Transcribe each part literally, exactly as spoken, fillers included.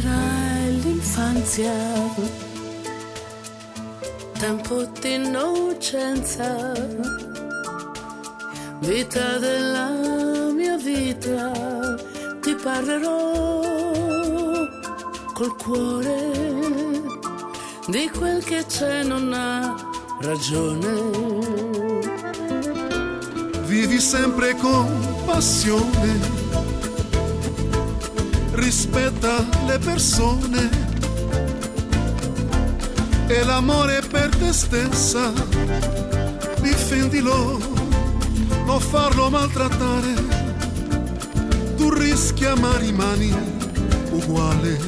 vita e l'infanzia, tempo di innocenza, vita della mia vita, ti parlerò col cuore di quel che c'è, non ha ragione. Vivi sempre con passione, rispetta le persone e l'amore per te stessa, difendilo, non farlo maltrattare, tu rischia ma rimani uguale.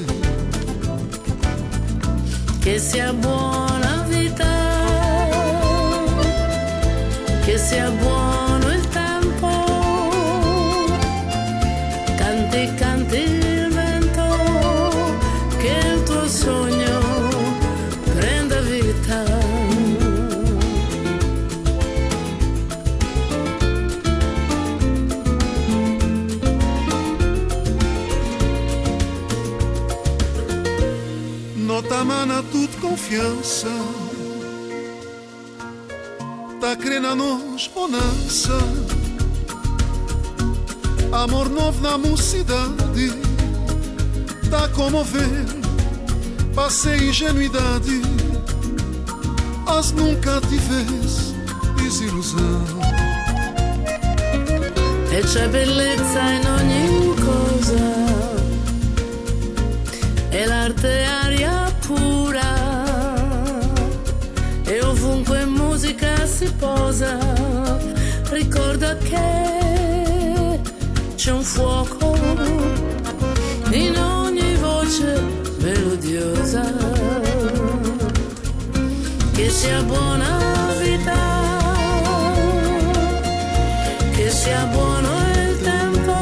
Che sia buona vita, che sia buono il tempo, canti, canti il vento, che il tuo sogno prenda vita. Nota mana toute confiance, ta crena nos bonança, amor novo na mocidade, tá comover, passei ingenuidade, as nunca tivesse desilusão. E c'è bellezza in ogni cosa, e l'arte è aria pura, e ovunque musica si posa, ricorda che c'è un fuoco in ogni voce melodiosa. Che sia buona vita, che sia buono il tempo,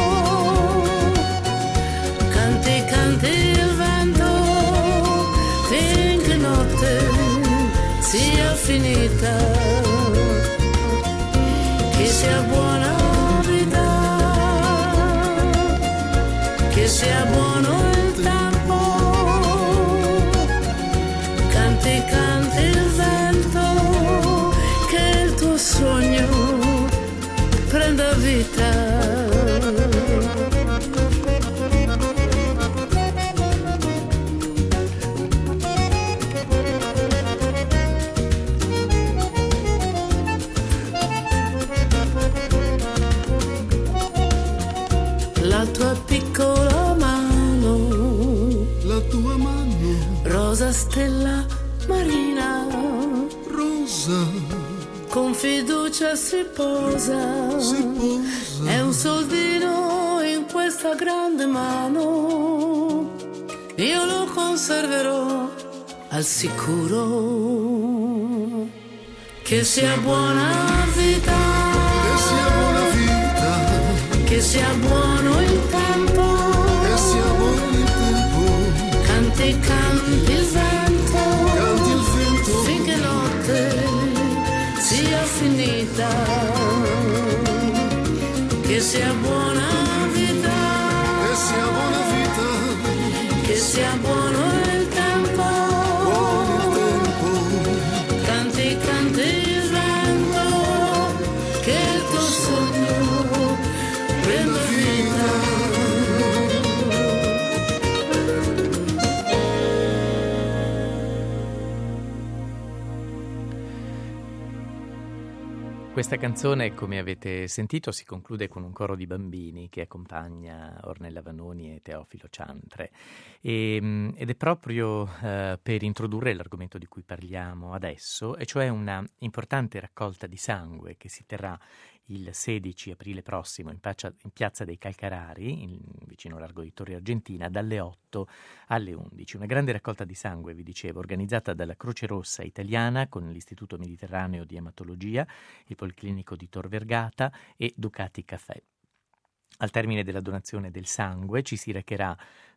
canti, canti il vento, finché notte sia finita. Che sia buona vita, che sia buono il tempo, canti, canti il vento, che il tuo sogno prenda vita. La tua piccola mano, La tua mano, rosa stella marina, rosa, con fiducia si posa, si posa. è un soldino in questa grande mano, io lo conserverò al sicuro. Che sia buona vita, Che sia buona vita, che sia buono il tempo, che sia buono il tempo, canti, canti il vento, canti il vento, finché notte sia finita. Che sia buona vita, che sia buona vita, che sia buono il tempo, buono il tempo, canti, canti il vento, che il tuo sogno prenda vita. Questa canzone, come avete sentito, si conclude con un coro di bambini che accompagna Ornella Vanoni e Teofilo Ciantre e, ed è proprio eh, per introdurre l'argomento di cui parliamo adesso, e cioè una importante raccolta di sangue che si terrà il sedici aprile prossimo in, Piazza, in Piazza dei Calcarari, in, vicino Largo di Torre Argentina, dalle otto alle undici. Una grande raccolta di sangue, vi dicevo, organizzata dalla Croce Rossa Italiana con l'Istituto Mediterraneo di Ematologia, il Policlinico di Tor Vergata e Ducati Caffè. Al termine della donazione del sangue ci si recherà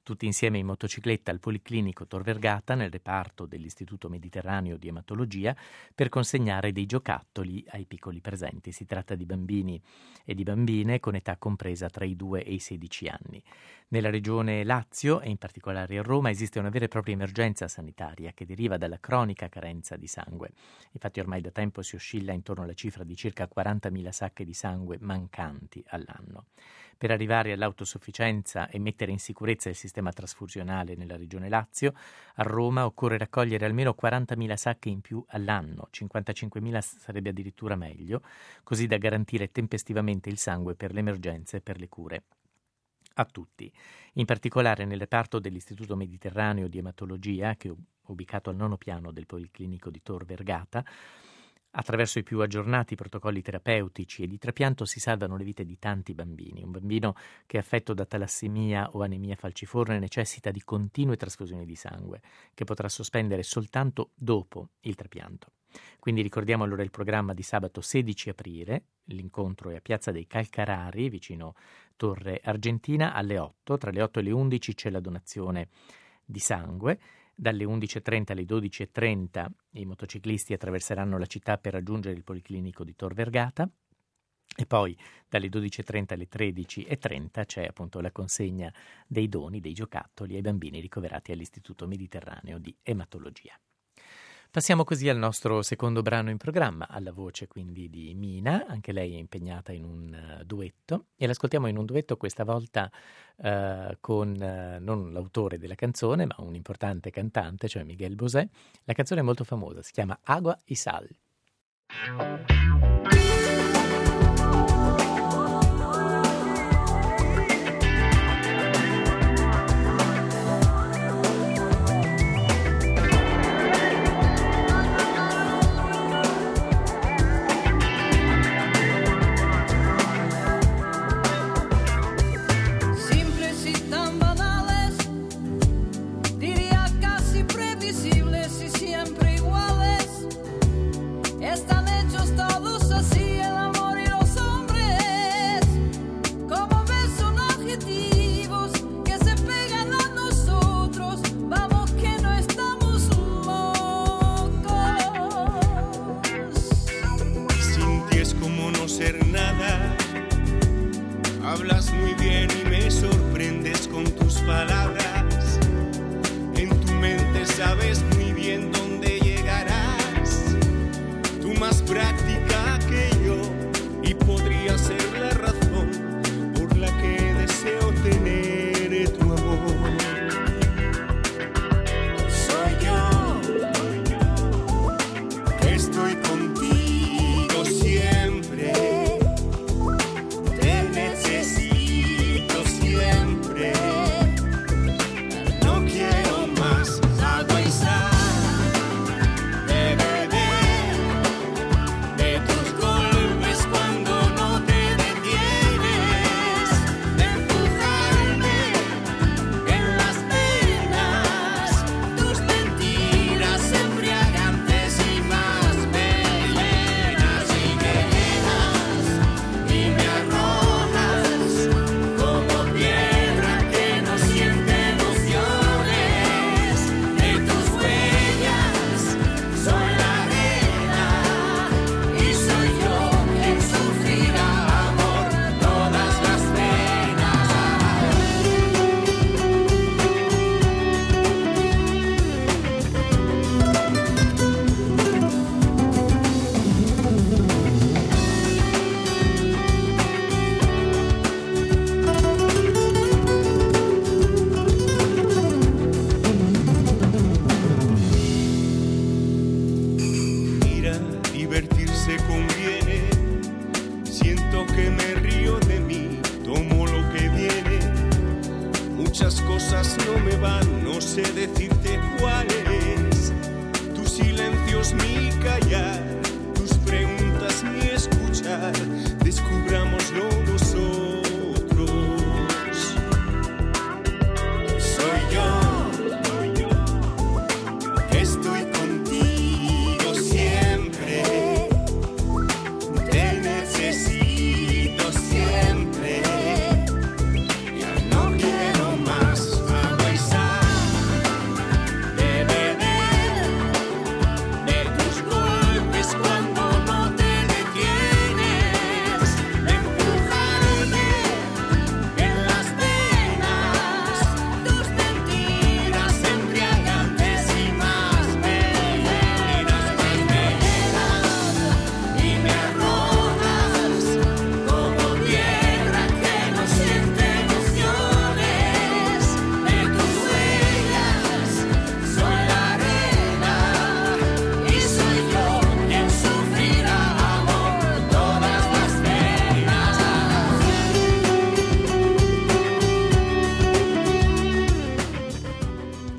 tutti insieme in motocicletta al Policlinico Tor Vergata nel reparto dell'Istituto Mediterraneo di Ematologia per consegnare dei giocattoli ai piccoli presenti. Si tratta di bambini e di bambine con età compresa tra i due e i sedici anni. Nella regione Lazio e in particolare a Roma esiste una vera e propria emergenza sanitaria che deriva dalla cronica carenza di sangue. Infatti ormai da tempo si oscilla intorno alla cifra di circa quarantamila sacche di sangue mancanti all'anno. Per arrivare all'autosufficienza e mettere in sicurezza il sistema trasfusionale nella regione Lazio, a Roma occorre raccogliere almeno quarantamila sacche in più all'anno, cinquantacinquemila sarebbe addirittura meglio, così da garantire tempestivamente il sangue per le emergenze e per le cure a tutti. In particolare nel reparto dell'Istituto Mediterraneo di Ematologia, che è ubicato al nono piano del Policlinico di Tor Vergata, attraverso i più aggiornati protocolli terapeutici e di trapianto si salvano le vite di tanti bambini. Un bambino che è affetto da talassemia o anemia falciforme necessita di continue trasfusioni di sangue, che potrà sospendere soltanto dopo il trapianto. Quindi ricordiamo allora il programma di sabato sedici aprile, l'incontro è a Piazza dei Calcarari, vicino Torre Argentina, alle otto. Tra le otto e le undici c'è la donazione di sangue. Dalle undici e trenta alle dodici e trenta i motociclisti attraverseranno la città per raggiungere il Policlinico di Tor Vergata e poi dalle dodici e trenta alle tredici e trenta c'è appunto la consegna dei doni, dei giocattoli ai bambini ricoverati all'Istituto Mediterraneo di Ematologia. Passiamo così al nostro secondo brano in programma, alla voce quindi di Mina, anche lei è impegnata in un uh, duetto e l'ascoltiamo in un duetto questa volta uh, con uh, non l'autore della canzone ma un importante cantante, cioè Miguel Bosé. La canzone è molto famosa, si chiama Agua y Sal. Hablas muy bien y me sorprendes con tus palabras. En tu mente sabes muy bien dónde llegarás. Tú más práctica que yo y podría ser la razón por la que deseo tener tu amor. Soy yo que estoy contigo siempre. No me van, no sé decirte cuáles. Tu silencio es mi callar.